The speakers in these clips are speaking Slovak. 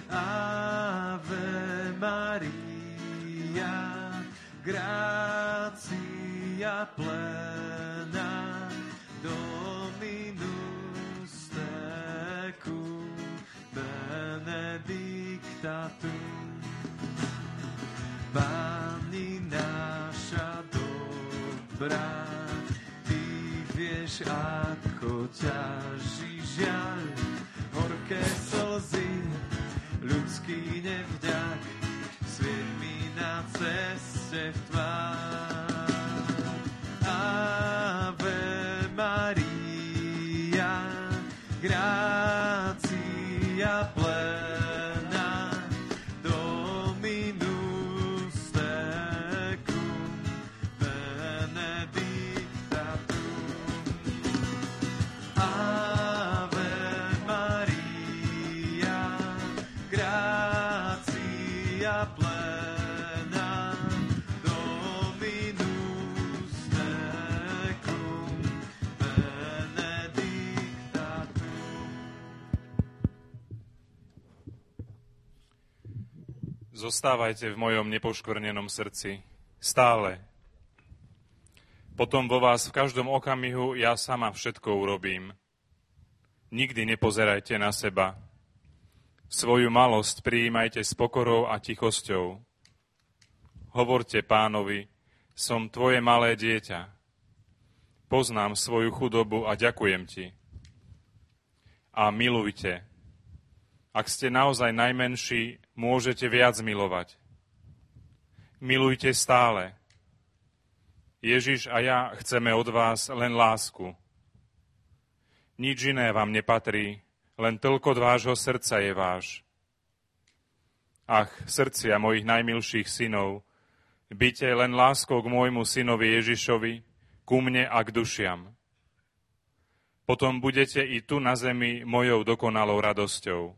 Ave Maria, gratia plena, Dominus tecum, benedicta tu, Pani naša dobrá, Ty vieš, ako ťaží žiaľ, horké slzy, ľudský nevďak, svieť mi na ceste v tvár. Ave Maria, gratia plena, Dominus tecum, benedicta tu. Ave Maria, gratia plena, Dominus tecum, benedicta tu. Zostávajte v mojom nepoškvrnenom srdci stále. Potom vo vás v každom okamihu ja sama všetko urobím. Nikdy nepozerajte na seba. Svoju malosť prijímajte s pokorou a tichosťou. Hovorte Pánovi, som tvoje malé dieťa. Poznám svoju chudobu a ďakujem ti. A milujte. Ak ste naozaj najmenší, môžete viac milovať. Milujte stále. Ježiš a ja chceme od vás len lásku. Nič iné vám nepatrí, len toľko vášho srdca je váš. Ach, srdcia mojich najmilších synov, byte len láskou k môjmu synovi Ježišovi, ku mne a k dušiam. Potom budete i tu na zemi mojou dokonalou radosťou.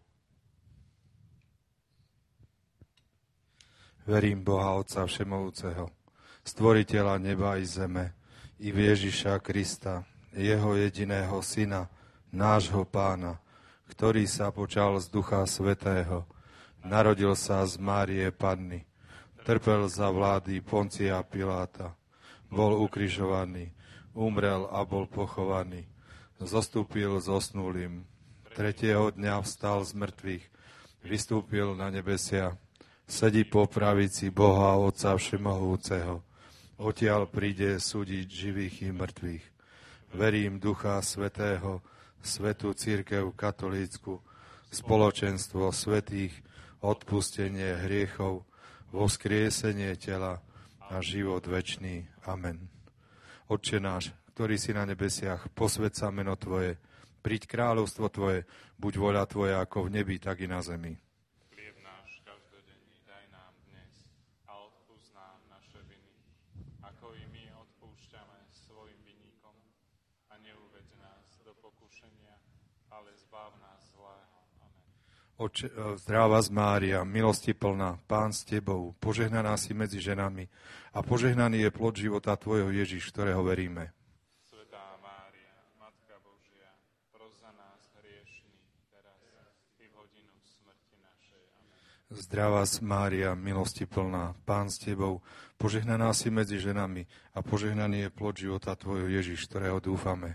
Verím Boha Otca Všemovúceho, stvoriteľa neba i zeme, i v Ježiša Krista, jeho jediného Syna, nášho Pána, ktorý sa počal z Ducha Svätého, narodil sa z Márie Panny, trpel za vlády Poncia Piláta, bol ukrižovaný, umrel a bol pochovaný, zostúpil zosnulým, tretieho dňa vstal z mŕtvych, vystúpil na nebesia, sedí po pravici Boha Otca Všemohúceho. Odtiaľ príde súdiť živých i mŕtvych. Verím Ducha Svätého, Svätú cirkev katolícku, spoločenstvo svätých, odpustenie hriechov, voskriesenie tela a život večný. Amen. Otče náš, ktorý si na nebesiach, posväť sa meno Tvoje, príď kráľovstvo Tvoje, buď voľa Tvoja ako v nebi, tak i na zemi. Zdráva z Mária, milosti plná, Pán s Tebou, požehnaná si medzi ženami a požehnaný je plod života Tvojho Ježiš, ktorého veríme. Svätá Mária, Matka Božia, pros za nás hriešných, teraz i v hodinu smrti našej. Amen. Zdráva z Mária, milosti plná, Pán s Tebou, požehnaná si medzi ženami a požehnaný je plod života Tvojho Ježiš, ktorého dúfame.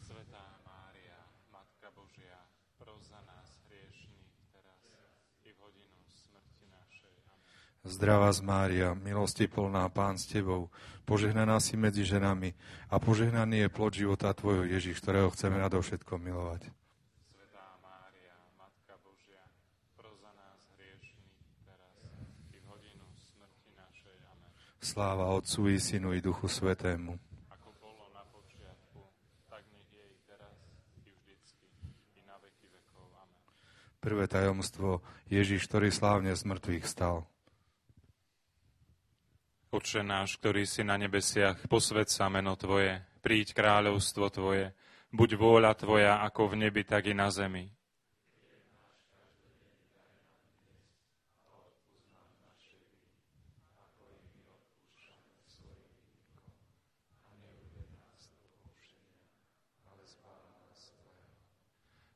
Zdravá z Mária, milosti plná, Pán s Tebou, požehnaná si medzi ženami a požehnaný je plod života Tvojho Ježiš, ktorého chceme nadovšetko milovať. Svätá Mária, Matka Božia, pros za nás hriešných, teraz i v hodinu smrti našej. Amen. Sláva Otcu i Synu i Duchu Svätému. Ako bolo na počiatku, tak nech je i teraz, i vždycky, i na veky vekov. Amen. Prvé tajomstvo, Ježiš, ktorý slávne z mŕtvych stal. Otče náš, ktorý si na nebesiach, posväť sa meno Tvoje, príď kráľovstvo Tvoje, buď vôľa Tvoja ako v nebi, tak i na zemi.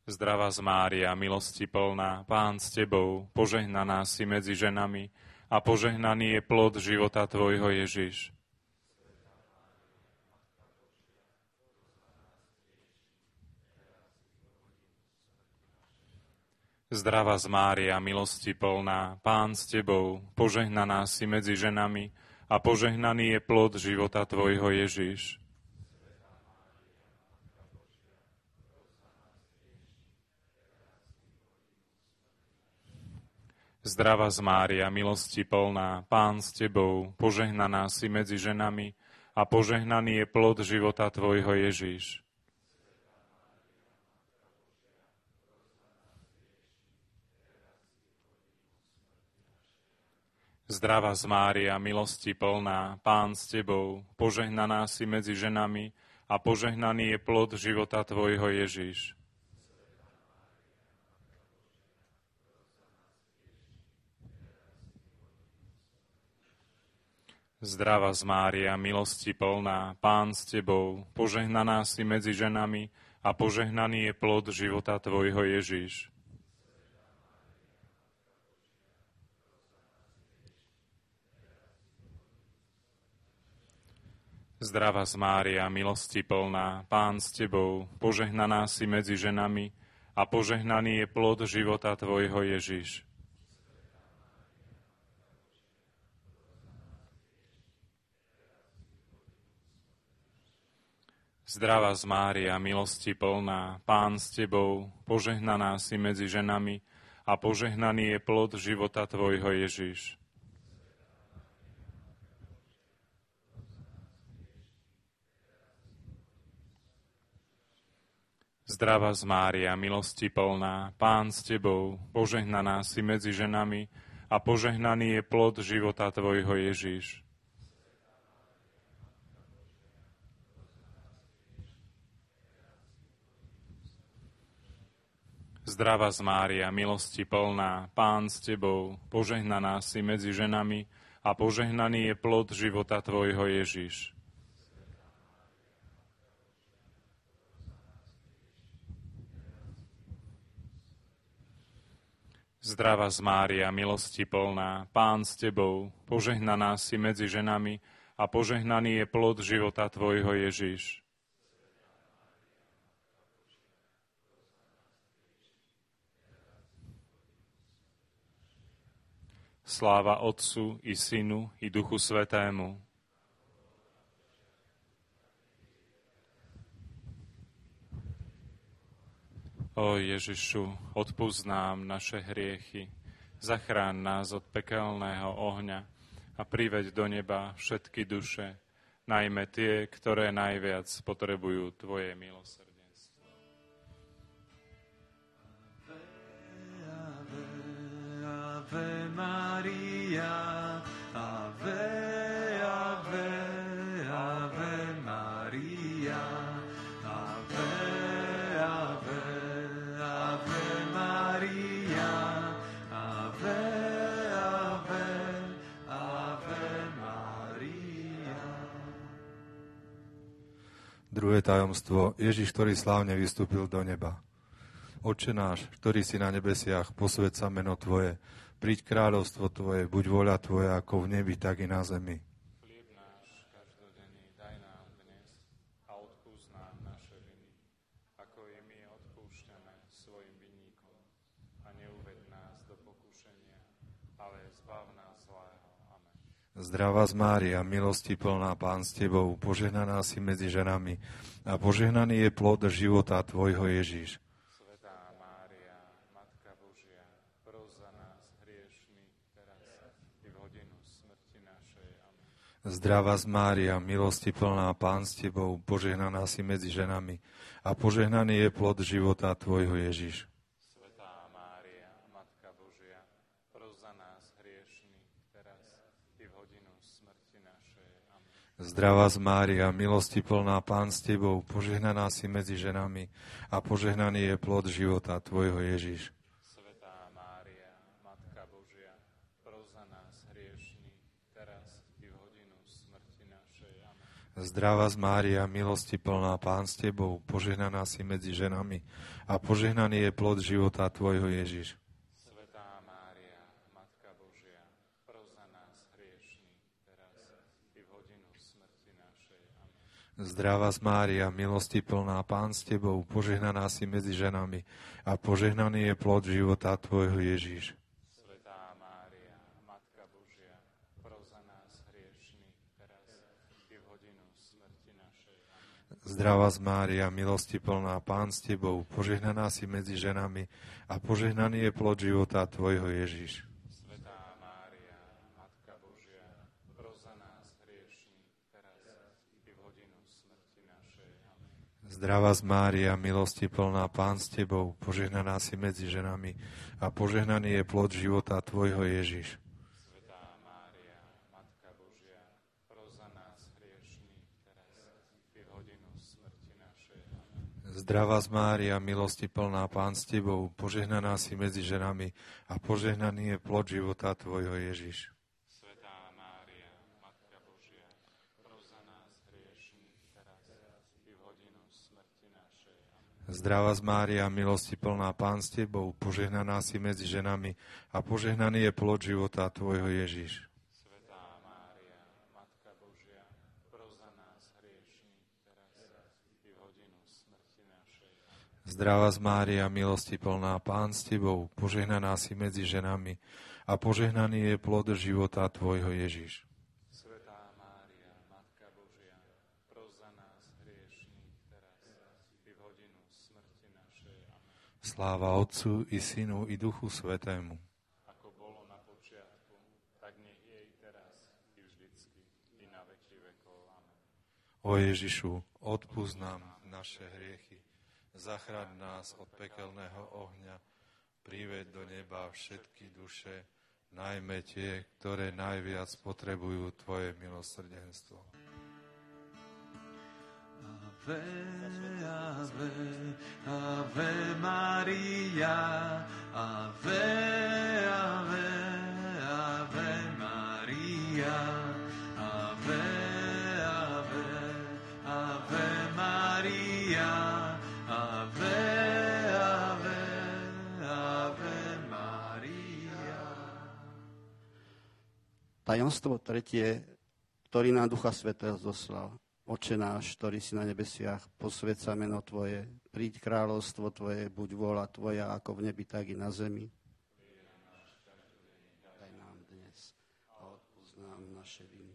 Zdravá z Mária, milosti plná, Pán s Tebou, požehnaná si medzi ženami a požehnaný je plod života Tvojho Ježiš. Zdravá z Mária, milosti plná, Pán s Tebou, požehnaná si medzi ženami a požehnaný je plod života Tvojho Ježiš. Zdravá z Mária, milosti plná, Pán s Tebou, požehnaná si medzi ženami a požehnaný je plod života Tvojho Ježiš. Zdravá z Mária, milosti plná, Pán s Tebou, požehnaná si medzi ženami a požehnaný je plod života Tvojho Ježiš. Zdravá z Mária, milosti plná, Pán s Tebou, požehnaná si medzi ženami a požehnaný je plod života Tvojho Ježiš. Zdravá z Mária, milosti plná, Pán s Tebou, požehnaná si medzi ženami a požehnaný je plod života Tvojho Ježiš. Zdravá z Mária, milosti plná, Pán s Tebou, požehnaná si medzi ženami a požehnaný je plod života Tvojho Ježiš. Zdravá z Mária, milosti plná, Pán s Tebou, požehnaná si medzi ženami a požehnaný je plod života Tvojho Ježiš. Zdravá z Mária, milosti plná, Pán s Tebou, požehnaná si medzi ženami a požehnaný je plod života Tvojho Ježiš. Zdravá z Mária, milosti plná, Pán s Tebou, požehnaná si medzi ženami a požehnaný je plod života Tvojho Ježiš. Sláva Otcu i Synu i Duchu Svätému. Ó Ježišu, odpusť nám naše hriechy, zachráň nás od pekelného ohňa a priveď do neba všetky duše, najmä tie, ktoré najviac potrebujú Tvoje milosrdenstvo. Ave, Ave Maria, Ave, Ave, Ave Maria, Ave, Ave, Ave Maria, Ave, Ave, Ave Maria. Druhé tajomstvo. Ježiš, ktorý slávne vystúpil do neba. Otče náš, ktorý si na nebesiach, posväť sa meno Tvoje. Príď kráľovstvo Tvoje, buď vôľa Tvoja, ako v nebi, tak i na zemi. Chlieb náš každodenný daj nám dnes a odpúsť nám naše viny, ako i my odpúšťame svojim vinníkom. A neuved nás do pokušenia, ale zbav nás zlého. Amen. Zdravá z Mária, milosti plná, Pán s Tebou, požehnaná si medzi ženami a požehnaný je plod života Tvojho Ježiš. Svätá Mária, Matka Božia, pros za nás hriešnych, teraz i v hodinu smrti našej. Amen. Zdravá z Mária, milosti plná, Pán s Tebou, požehnaná si medzi ženami a požehnaný je plod života Tvojho Ježiš. Svätá Mária, Matka Božia, pros za nás hriešnych, teraz i v hodinu smrti našej. Amen. Zdravá z Mária, milosti plná, Pán s Tebou, požehnaná si medzi ženami a požehnaný je plod života Tvojho Ježiš. Svätá Mária, Matka Božia, pros za nás hriešnych, teraz i v hodinu smrti našej. Amen. Zdravá Mária, milosti plná, Pán s Tebou, požehnaná si medzi ženami a požehnaný je plod života Tvojho Ježiš. Svätá Mária, Matka Božia, pros za nás hriešnych, teraz i v hodinu smrti našej. Amen. Zdravá Mária, milosti plná, Pán s Tebou, požehnaná si medzi ženami a požehnaný je plod života Tvojho Ježiš. Svätá Mária, Matka Božia, pros za nás hriešnych, teraz i v hodinu smrti našej. Amen. Zdravá Mária, milosti plná, Pán s Tebou, požehnaná si medzi ženami a požehnaný je plod života Tvojho Ježiš. Svätá Mária, Matka Božia, pros za nás hriešnych, teraz i v hodinu smrti našej. Amen. Zdravá Mária, milosti plná, Pán s Tebou, požehnaná si medzi ženami a požehnaný je plod života Tvojho Ježiš. Svätá Mária, Matka Božia, pros za nás hriešnych, teraz i v hodinu smrti našej. Amen. Zdravá Mária, milosti plná, Pán s Tebou, požehnaná si medzi ženami a požehnaný je plod života Tvojho Ježiš. Svätá Mária, Matka Božia, pros za nás hriešnych, teraz i v hodinu smrti našej. Amen. Zdravá Mária, milosti plná, Pán s Tebou, požehnaná si medzi ženami a požehnaný je plod života Tvojho Ježiš. Svätá Mária, Matka Božia, pros za nás hriešnych, teraz i v hodinu smrti našej. Amen. Zdravá Mária, milosti plná, Pán s Tebou, požehnaná si medzi ženami a požehnaný je plod života Tvojho Ježiš. Svätá Mária, Matka Božia, pros za nás hriešnych, teraz i v hodinu smrti našej. Amen. Sláva Otcu i Synu i Duchu Svätému. Ako bolo na počiatku, tak nech je i teraz, i vždycky, i na veky vekov. Amen. O Ježišu, odpusť nám naše hriechy, zachraň nás od pekelného ohňa, priveď do neba všetky duše, najmä tie, ktoré najviac potrebujú Tvoje milosrdenstvo. Ave, ave, ave Maria, ave, ave, ave Maria, ave, ave, ave Maria, ave, ave, ave Maria. Tajomstvo tretie, ktorý nám Ducha Svätého zoslal. Oče náš, ktorý si na nebesiach, posväť sa meno Tvoje, príď kráľovstvo Tvoje, buď vôľa Tvoja, ako v nebi, tak i na zemi. Daj nám dnes a odpusť nám naše viny,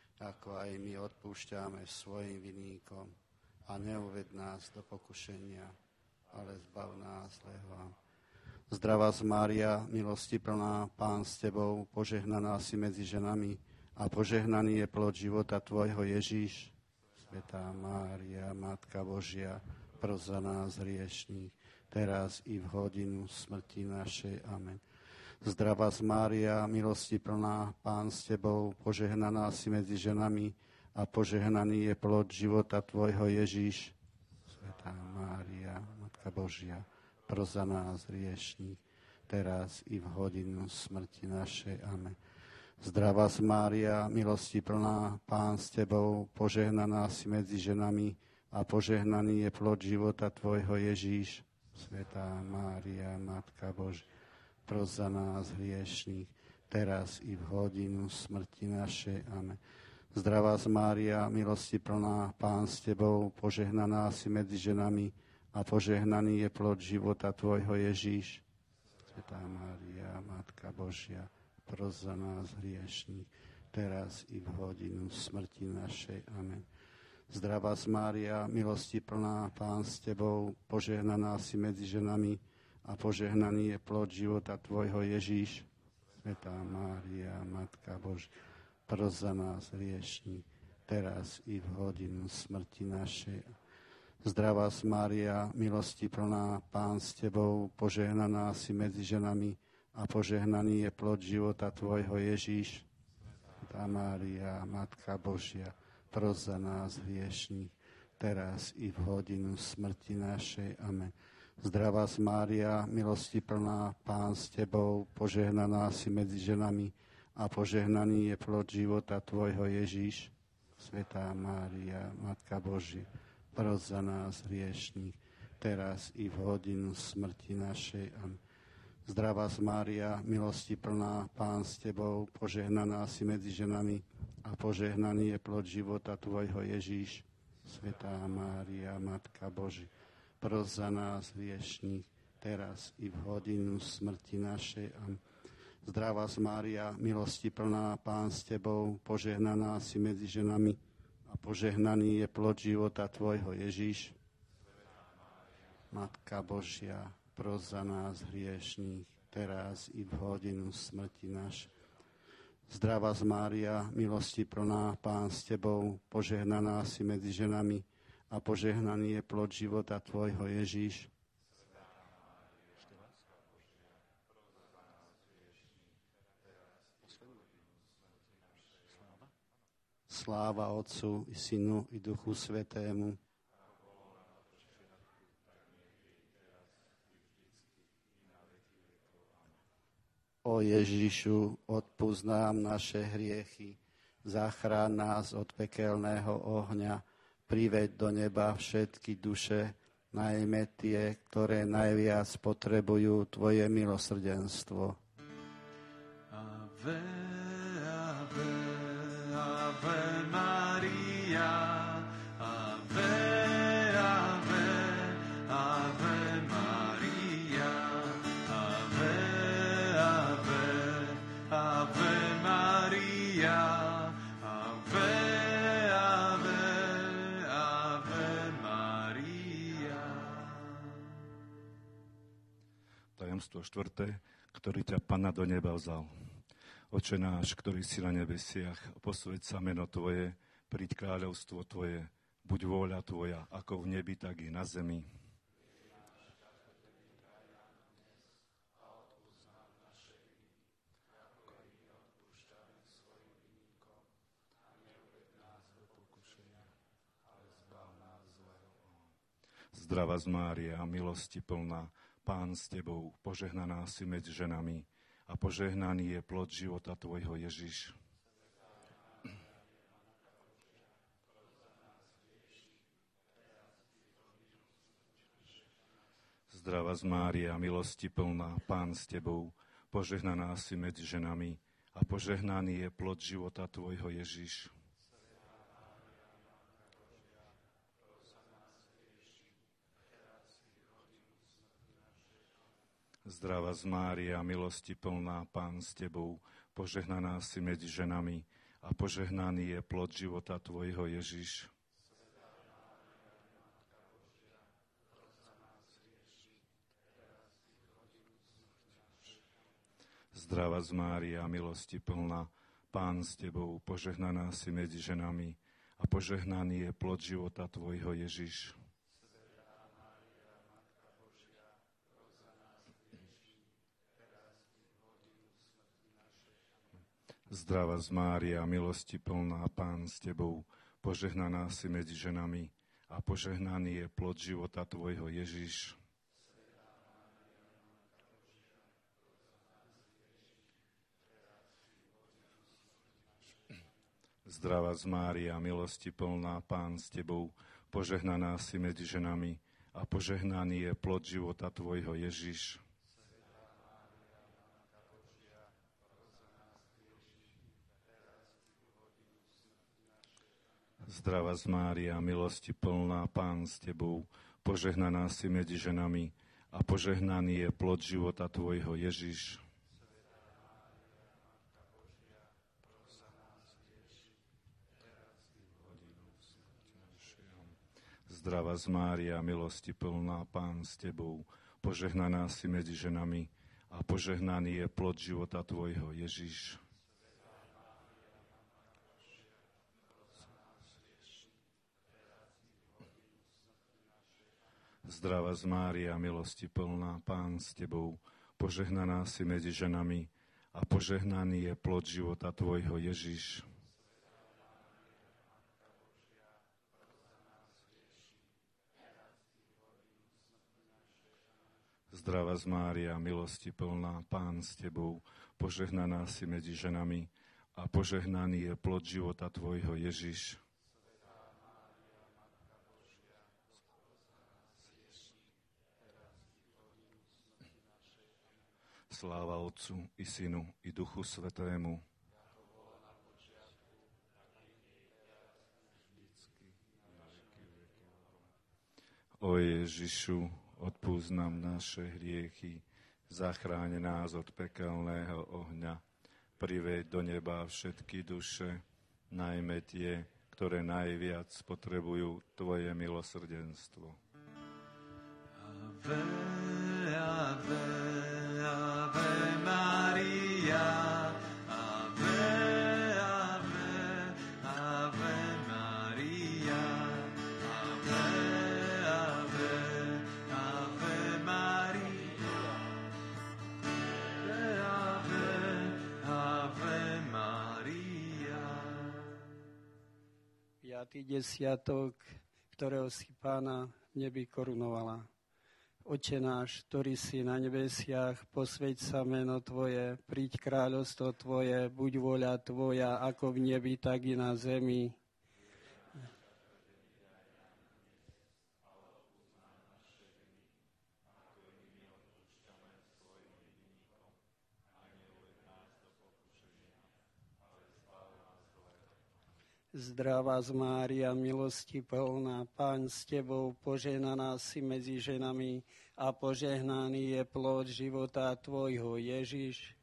ako aj my odpúšťame svojim vinníkom. A neuved nás do pokušenia, ale zbav nás zlého. Zdravá Mária, milosti plná, Pán s Tebou, požehnaná si medzi ženami a požehnaný je plod života Tvojho Ježíš. Svätá Mária, Matka Božia, pros za nás hriešných, teraz i v hodinu smrti našej. Amen. Zdravá Mária, milosti plná, Pán s Tebou, požehnaná si medzi ženami a požehnaný je plod života Tvojho Ježíš. Svätá Mária, Matka Božia, pros za nás hriešných, teraz i v hodinu smrti našej. Amen. Zdravá Mária, milosti plná, Pán s Tebou, požehnaná si medzi ženami a požehnaný je plod života Tvojho Ježíš. Svätá Mária, Matka Božia, pros za nás hriešných, teraz i v hodinu smrti našej. Amen. Zdravá Mária, milosti plná, Pán s Tebou, požehnaná si medzi ženami a požehnaný je plod života Tvojho Ježíš. Svätá Mária, Matka Božia, pros za nás hriešných, teraz i v hodinu smrti našej. Amen. Zdravá Mária, milosti plná, Pán s Tebou, požehnaná si medzi ženami a požehnaný je plod života Tvojho Ježíš. Svätá Mária, Matka Božia, pros za nás hriešných, teraz i v hodinu smrti našej. Zdravá Mária, milosti plná, Pán s Tebou, požehnaná si medzi ženami a požehnaný je plod života Tvojho Ježíš. Svätá Mária, Matka Božia, pros za nás hriešných, teraz i v hodinu smrti našej. Amen. Zdravá Mária, milosti plná, Pán s Tebou, požehnaná si medzi ženami a požehnaný je plod života Tvojho Ježíš. Svätá Mária, Matka Božia, pros za nás hriešných, teraz i v hodinu smrti našej. Amen. Zdravá Mária, milosti plná, Pán s Tebou, požehnaná si medzi ženami a požehnaný je plod života Tvojho Ježíš. Svätá Mária, Matka Božia, pros za nás hriešných, teraz i v hodinu smrti našej. Amen. Zdravá Mária, milosti plná, Pán s Tebou, požehnaná si medzi ženami a požehnaný je plod života Tvojho Ježíš. Matka Božia, pros za nás hriešných, teraz i v hodinu smrti našej. Zdravá Mária, milosti plná, Pán s Tebou, požehnaná si medzi ženami a požehnaný je plod života Tvojho Ježíš. Sláva Otcu i Synu i Duchu Svätému. O Ježišu, odpusť nám naše hriechy, zachráň nás od pekelného ohňa, priveď do neba všetky duše, najmä tie, ktoré najviac potrebujú Tvoje milosrdenstvo. Ave, ave, ave Maria, ave, ave, ave Maria, ave, ave, ave Maria, ave, ave, ave Maria. Tajomstvo štvrté, ktorý ťa Panna do neba vzal. Oče náš, ktorý si na nebesiach, posväť sa meno Tvoje, príď kráľovstvo Tvoje, buď vôľa Tvoja, ako v nebi, tak i na zemi. Zdravá Mária, milosti plná, Pán s Tebou, požehnaná si medzi ženami a požehnaný je plod života Tvojho Ježiš. Zdravá Mária, milosti plná, Pán s Tebou, požehnaná si medzi ženami a požehnaný je plod života Tvojho Ježiš. Zdravá Mária, milosti plná, Pán s Tebou, požehnaná si medzi ženami a požehnaný je plod života Tvojho Ježiš. Zdravá Mária, milosti plná, Pán s Tebou, požehnaná si medzi ženami a požehnaný je plod života Tvojho Ježiš. Zdravá Mária, milosti plná, Pán s Tebou, požehnaná si medzi ženami a požehnaný je plod života Tvojho Ježiš. Zdravá Mária, milosti plná, Pán s Tebou, požehnaná si medzi ženami a požehnaný je plod života Tvojho Ježiš. Zdravá Mária, milosti plná, Pán s Tebou, požehnaná si medzi ženami a požehnaný je plod života Tvojho Ježiš. Zdravá Mária, milosti plná, Pán s Tebou, požehnaná si medzi ženami a požehnaný je plod života Tvojho Ježiš. Zdravá Mária, milosti plná, Pán s Tebou, požehnaná si medzi ženami a požehnaný je plod života Tvojho Ježiš. Zdravá Mária, milosti plná, Pán s Tebou, požehnaná si medzi ženami a požehnaný je plod života Tvojho Ježiš. Sláva Otcu i Synu i Duchu Svätému. O Ježišu, odpúsť nám naše hriechy, zachráň nás od pekelného ohňa, priveď do neba všetky duše, najmä tie, ktoré najviac potrebujú Tvoje milosrdenstvo. Ave, ave, ave Maria, ave, ave, ave Maria, ave, ave, ave Maria, ave, ave Maria. Piatý desiatok, ktorého si Pána v nebi korunovala. Oče náš, ktorý si na nebesiach, posväť sa meno Tvoje, príď kráľovstvo Tvoje, buď vôľa Tvoja, ako v nebi, tak i na zemi. Zdravá z Mária, milosti plná, Pán s Tebou, požehnaná si medzi ženami a požehnaný je plod života Tvojho, Ježiš.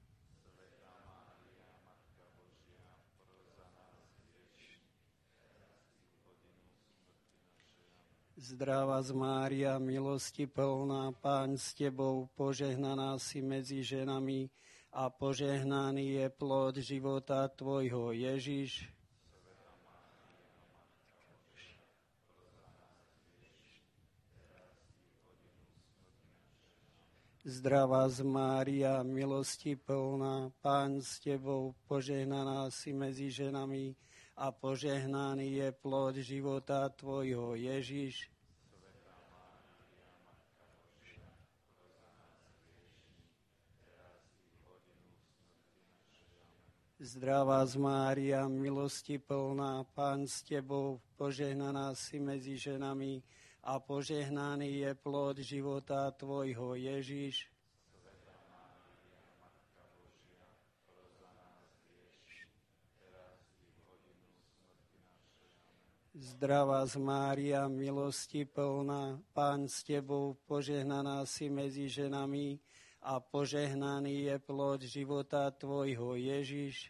Zdravá z Mária, milosti plná, Pán s Tebou, požehnaná si medzi ženami a požehnaný je plod života Tvojho, Ježiš. Zdravá z Mária, milosti plná, Pán s Tebou, požehnaná si medzi ženami a požehnaný je plod života Tvojho, Ježiš. Zdravá z Mária, milosti plná, Pán s Tebou, požehnaná si medzi ženami a požehnaný je plod života Tvojho, Ježiš. Zdravá z Mária, milosti plná, Pán s Tebou, požehnaná si medzi ženami a požehnaný je plod života Tvojho, Ježiš.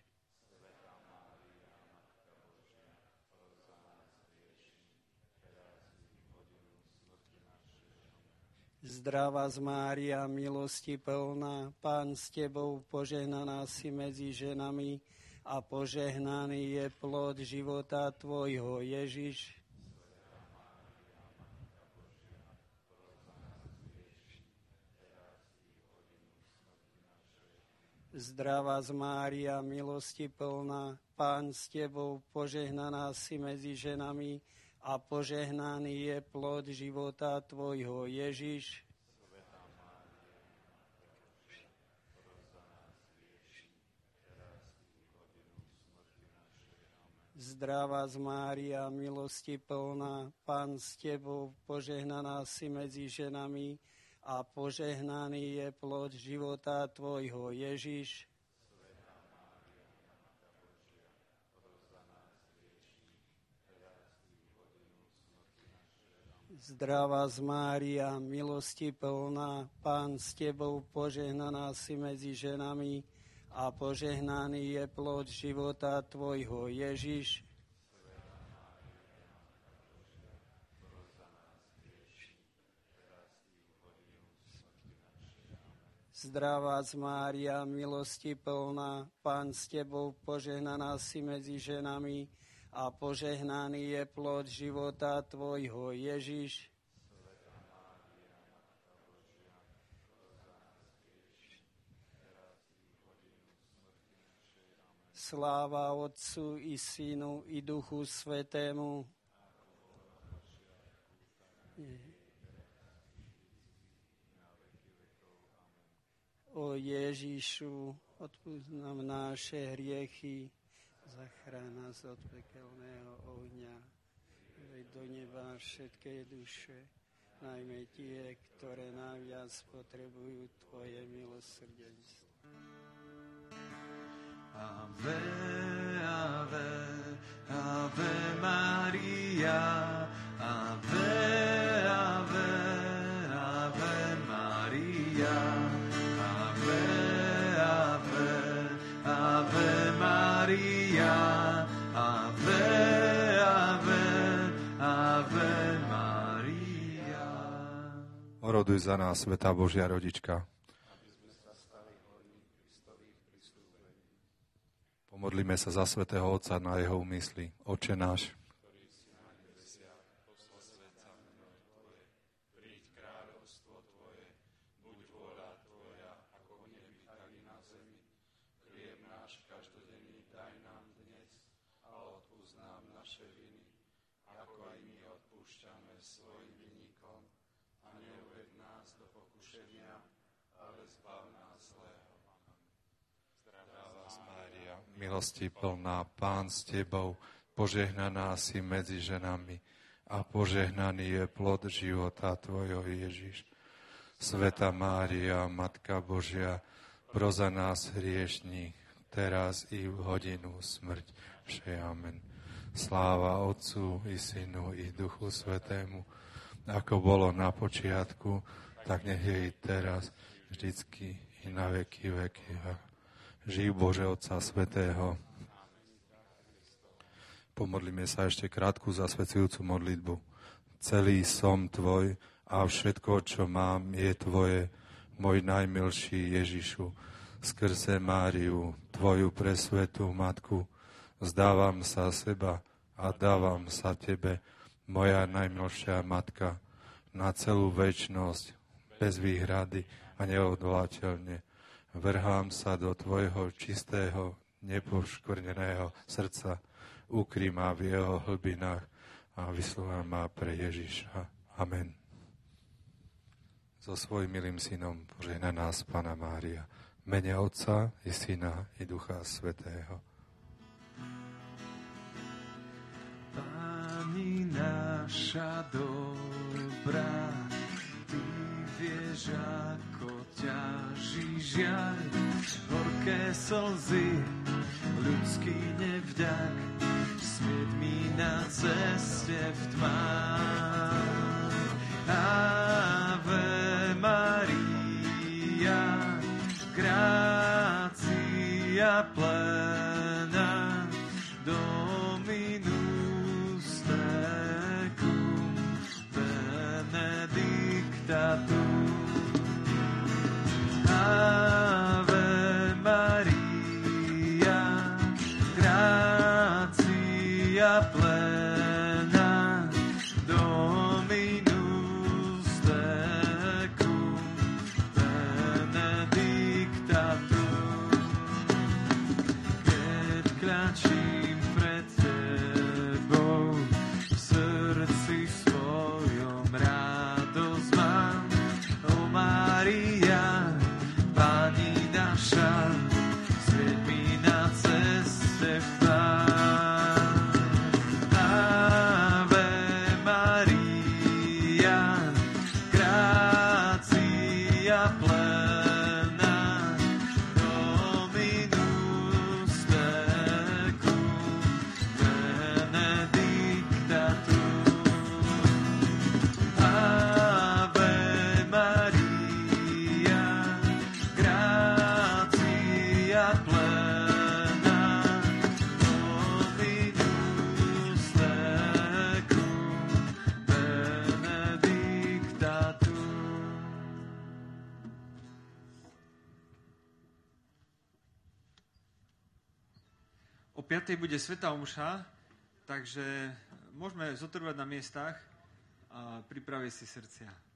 Zdravá z Mária, milosti plná, Pán s Tebou, požehnaná si medzi ženami a požehnaný je plod života Tvojho, Ježiš. Zdravá z Mária, milosti plná, Pán s Tebou, požehnaná si medzi ženami a požehnaný je plod života Tvojho, Ježiš. Zdravá z Mária, milosti plná, Pán s Tebou, požehnaná si medzi ženami a požehnaný je plod života Tvojho, Ježiš. Zdravá z Mária, milosti plná, Pán s Tebou, požehnaná si medzi ženami a požehnaný je plod života Tvojho, Ježiš. Zdravá z Mária, milosti plná, Pán s Tebou, požehnaná si medzi ženami a požehnaný je plod života Tvojho, Ježiš. Sláva Otcu i Synu i Duchu Svätému. O Ježišu, odpusť nám naše hriechy, zachráň nás od pekelného ohňa, veď do neba všetké duše, najmä tie, ktoré najviac potrebujú Tvoje milosrdenstvo. Ave, ave, ave Maria, ave, ave, ave Maria, ave, ave, ave Maria, ave, ave, ave Maria. Oroduj za nás, Svätá Božia rodička. Pomodlíme sa za Svätého Otca na jeho úmysly. Otče náš, ktorý si na nebesiach, posväť sa meno Tvoje, príď kráľovstvo Tvoje, buď vôľa Tvoja, ako v nebi, tak i na zemi. Chlieb náš každodenný daj nám dnes a odpusť nám naše viny, ako aj my odpúšťame svojim vinníkom. A neuved nás do pokušenia, ale zbav nás zlého. Zdravá vás, Mária, milosti plná, Pán s Tebou, požehnaná si medzi ženami a požehnaný je plod života Tvojho, Ježiš. Svätá Mária, Matka Božia, pros za nás hriešných, teraz i v hodinu smrť. Amen. Sláva Otcu i Synu i Duchu Svätému, ako bolo na počiatku, tak nech je i teraz, vždycky i na veky veky. Žij Bože Otca Svätého. Pomodlíme sa ešte krátku zasvedzujúcu modlitbu. Celý som Tvoj a všetko, čo mám, je Tvoje, môj najmilší Ježišu. Skrze Máriu, Tvoju presvätú Matku, vzdávam sa seba a dávam sa Tebe, moja najmilšia Matka, na celú večnosť, bez výhrady a neodvolateľne. Vrhám sa do Tvojho čistého, nepoškvrneného srdca. Ukry ma v jeho hlbinách a vyslúchaj ma pre Ježiša. Amen. So svojím milým synom požehná nás Panna Mária. V mene Otca i Syna i Ducha Svätého. Pani naša dobrá, Ty vieš, ako ťaží žiaľ, horké slzy, ľudský nevďak, sviet mi na ceste v tmách. Ave Maria, gratia plena, Dominus tecum, benedicta tu. Ave Maria, gratia plena, Dominus tecum, benedicta tu. Keď kľačím pred Tebou, v srdci svojom radosť mám, o Mária, Pani naša, svieť mi na ceste vpád. Ave Maria, gratia plena, Dominus tecum, benedicta tu. Ave Maria, gratia plena, Dominus tecum, benedicta tu. O 5:00 bude svätá omša, takže môžeme zotrvať na miestach a pripraviť si srdcia.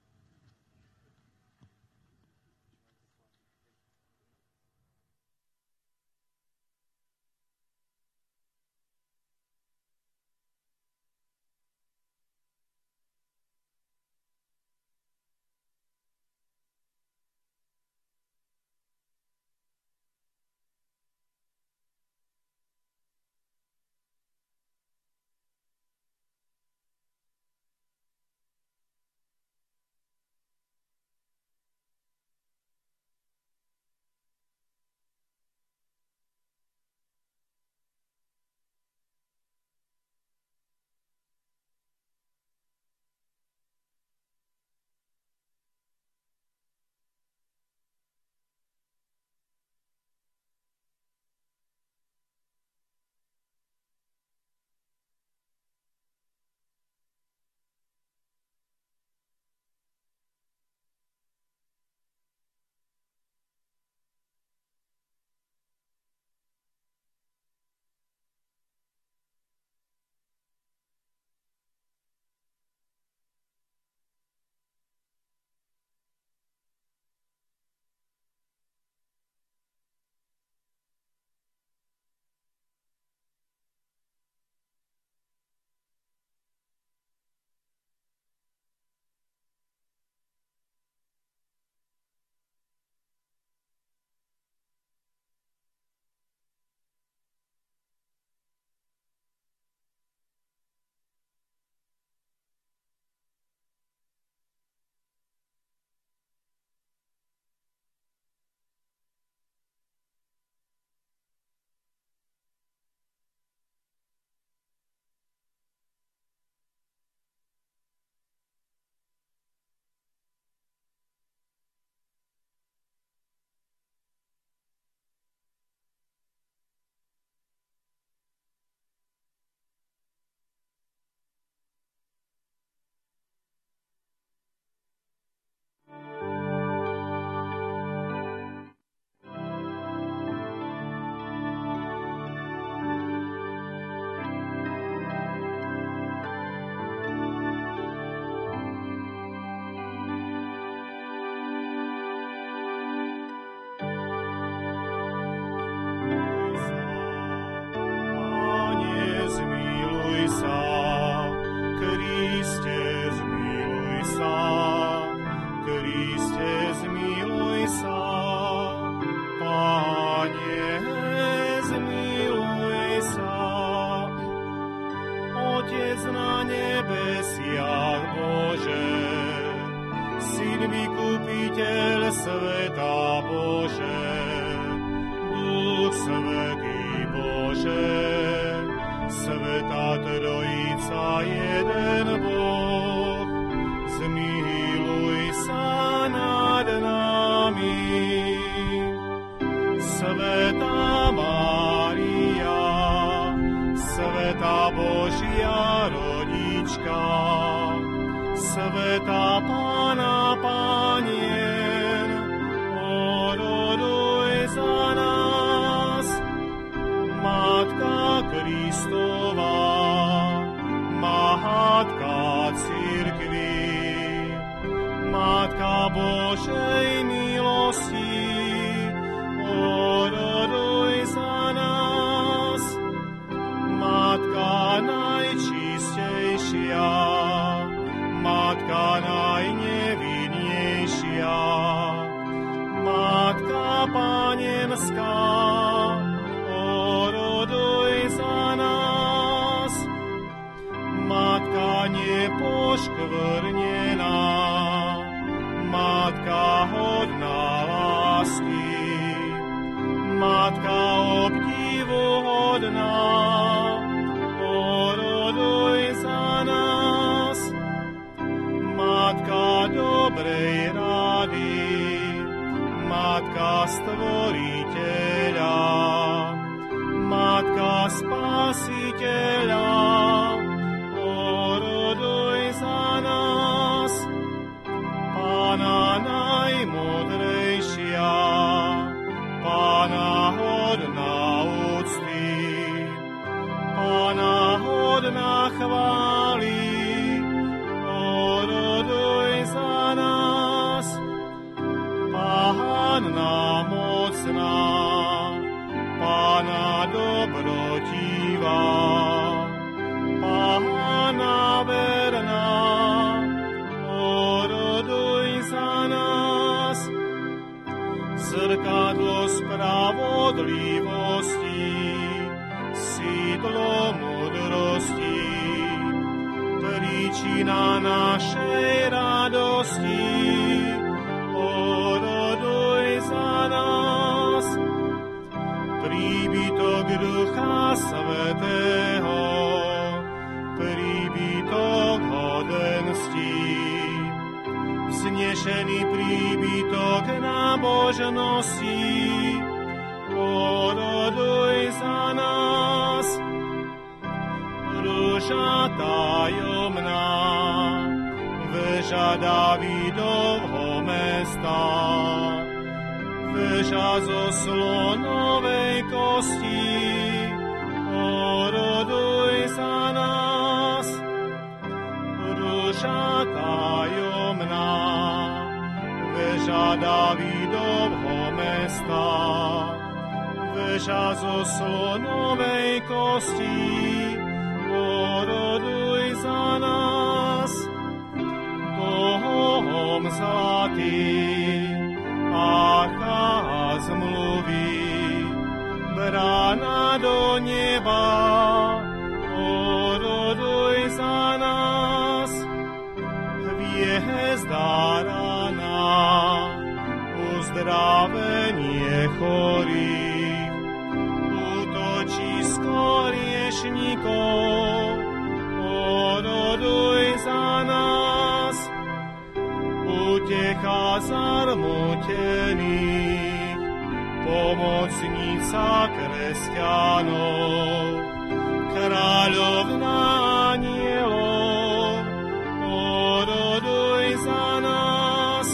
jeden Boh, zmiluj sa nad nami. Svätá Mária, Svätá Božia rodička, Svätá Panna Panien, oroduj za nás. Matka Kristova, Matka Cirkvi, Matka Božej milosti, oroduj za nás. Matka najčistejšia, Matka najnevinnejšia, Matka Panenská, oroduj za nás. Matka nepoškvrnená, Matka hodná lásky, Matka obdivuhodná, oroduj za nás. Matka dobrej rady, Matka Stvoriteľa, Matka Spasiteľa, oroduj za nás. Pána najmudrejšia, Pána hodná úcty, Pána hodná chvály, oroduj za nás. Panna mocná, Panna dobrotivá, Panna verná, oroduj za nás. Zrkadlo spravodlivosti, sídlo múdrosti, príčina našej radosti, oroduj za nás. Príbytok Ducha Svätého, príbytok hodenstí, vznešený príbytok nábožnosti, oroduj za nás. Rúža tajomná, veža Dávidovho mesta, veža zo slonovej kosti, oroduj za nás. Rúža tajomná, veža Dávidovho mesta, veža zo slonovej kosti, oroduj za nás. Dom zlatý, archa zmluvy, brána do neba, oroduj za nás. Hviezda rána, uzdravenie chorých, útočisko riešnikov, oroduj za nás. Utecha zarmútených, pomocnica kresťanov, kráľovná anielov, oroduj za nás.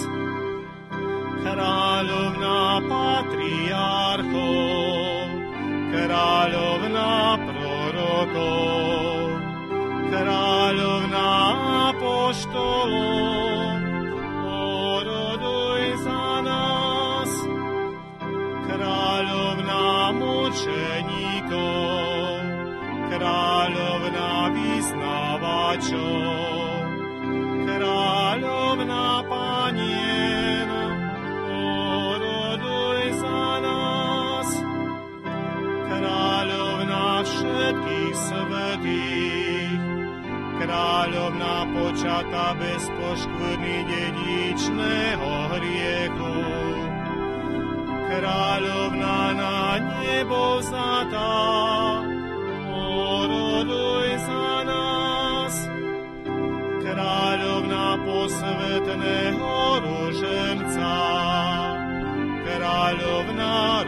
Kráľovná patriarchov, kráľovná prorokov, kráľovná apoštolov, oroduj za nás. Kráľovná mučeníkov, kráľovná vyznávačov, kráľovná panien, oroduj za nás. Kráľovná všetkých svätých, kráľovná počatá bez poškvrny dedičného hriechu, kráľovná na nebo vzatá, oroduj za nás. posvetného ruženca, kráľovná